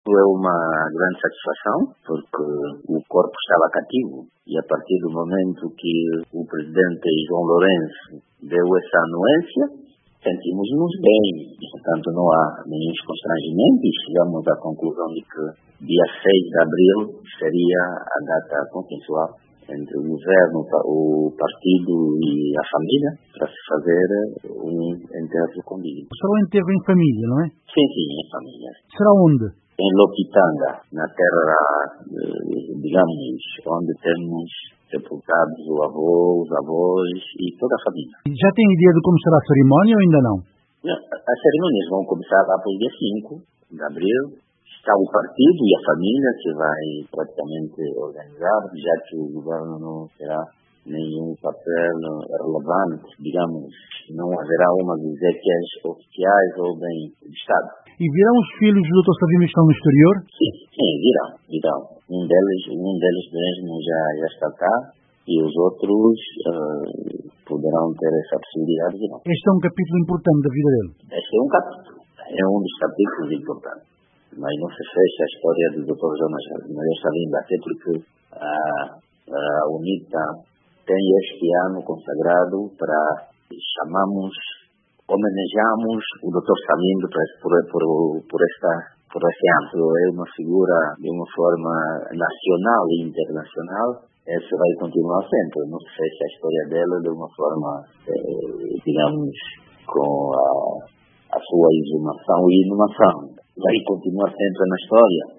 é uma grande satisfação, porque o corpo estava cativo e a partir do momento que o presidente João Lourenço deu essa anuência, sentimos-nos bem. Portanto, não há nenhum constrangimento e chegamos à conclusão de que dia 6 de abril seria a data consensual entre o governo, o partido e a família para se fazer um enterro convívio. Será um enterro em família, não é? Sim, em família. Será onde? Em Lopitanga, na terra, digamos, onde temos sepultados o avô, os avós e toda a família. Já tem ideia de como será a cerimónia ou ainda não? Não, as cerimônias vão começar lá para o dia 5 de abril. Está o partido e a família que vai praticamente organizar, já que o governo não terá nenhum papel relevante, digamos, não haverá umas exéquias oficiais ou bem de Estado. E virão os filhos do Dr. Sabino que estão no exterior? Sim, virão. Um deles mesmo já está cá e os outros poderão ter essa possibilidade de não. Este é um capítulo importante da vida dele. Este é um capítulo, é um dos capítulos importantes. Mas não se fecha a história do Dr. Jonas Maria Sabino, até porque a UNITA tem este ano consagrado para homenageamos o Dr. Sabino por este ano. É uma figura de uma forma nacional e internacional. Essa vai continuar sempre. Não se fecha a história dela de uma forma, digamos, com a sua exumação e inumação. Vai continuar sempre na história.